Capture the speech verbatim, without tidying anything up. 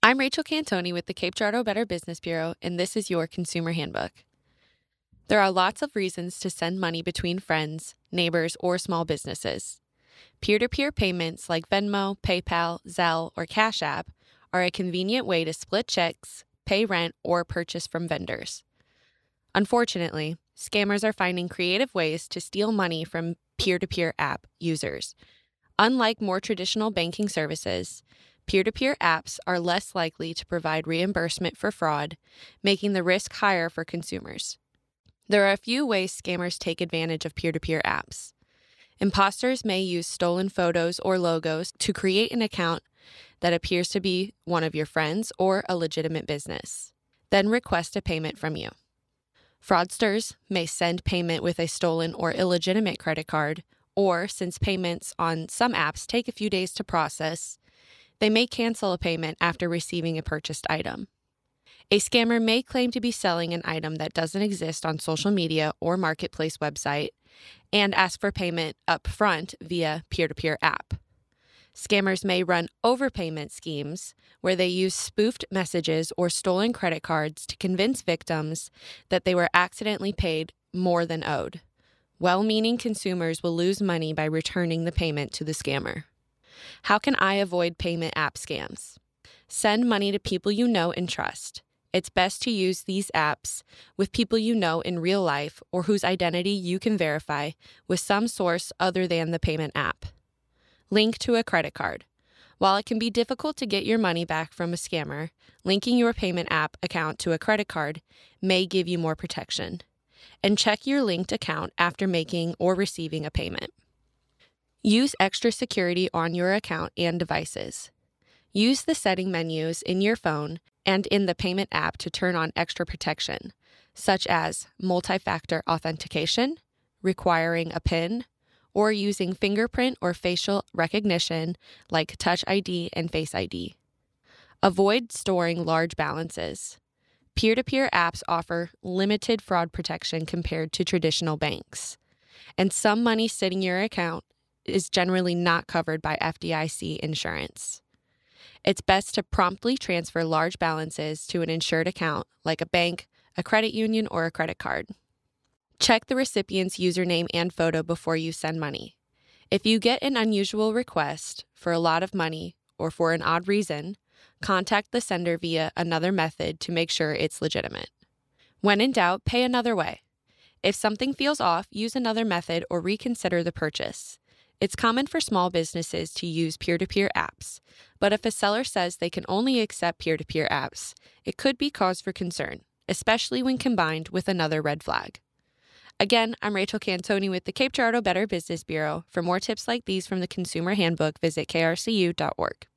I'm Rachel Cantoni with the Cape Girardeau Better Business Bureau, and this is your Consumer Handbook. There are lots of reasons to send money between friends, neighbors, or small businesses. Peer-to-peer payments like Venmo, PayPal, Zelle, or Cash App are a convenient way to split checks, pay rent, or purchase from vendors. Unfortunately, scammers are finding creative ways to steal money from peer-to-peer app users. Unlike more traditional banking services, peer-to-peer apps are less likely to provide reimbursement for fraud, making the risk higher for consumers. There are a few ways scammers take advantage of peer-to-peer apps. Imposters may use stolen photos or logos to create an account that appears to be one of your friends or a legitimate business, then request a payment from you. Fraudsters may send payment with a stolen or illegitimate credit card, or since payments on some apps take a few days to process, they may cancel a payment after receiving a purchased item. A scammer may claim to be selling an item that doesn't exist on social media or marketplace website and ask for payment up front via peer-to-peer app. Scammers may run overpayment schemes where they use spoofed messages or stolen credit cards to convince victims that they were accidentally paid more than owed. Well-meaning consumers will lose money by returning the payment to the scammer. How can I avoid payment app scams? Send money to people you know and trust. It's best to use these apps with people you know in real life or whose identity you can verify with some source other than the payment app. Link to a credit card. While it can be difficult to get your money back from a scammer, linking your payment app account to a credit card may give you more protection. And check your linked account after making or receiving a payment. Use extra security on your account and devices. Use the setting menus in your phone and in the payment app to turn on extra protection, such as multi-factor authentication, requiring a PIN, or using fingerprint or facial recognition like Touch I D and Face I D. Avoid storing large balances. Peer-to-peer apps offer limited fraud protection compared to traditional banks, and some money sitting in your account is generally not covered by F D I C insurance. It's best to promptly transfer large balances to an insured account like a bank, a credit union, or a credit card. Check the recipient's username and photo before you send money. If you get an unusual request for a lot of money or for an odd reason, contact the sender via another method to make sure it's legitimate. When in doubt, pay another way. If something feels off, use another method or reconsider the purchase. It's common for small businesses to use peer-to-peer apps, but if a seller says they can only accept peer-to-peer apps, it could be cause for concern, especially when combined with another red flag. Again, I'm Rachel Cantoni with the Cape Girardeau Better Business Bureau. For more tips like these from the Consumer Handbook, visit K R C U dot org.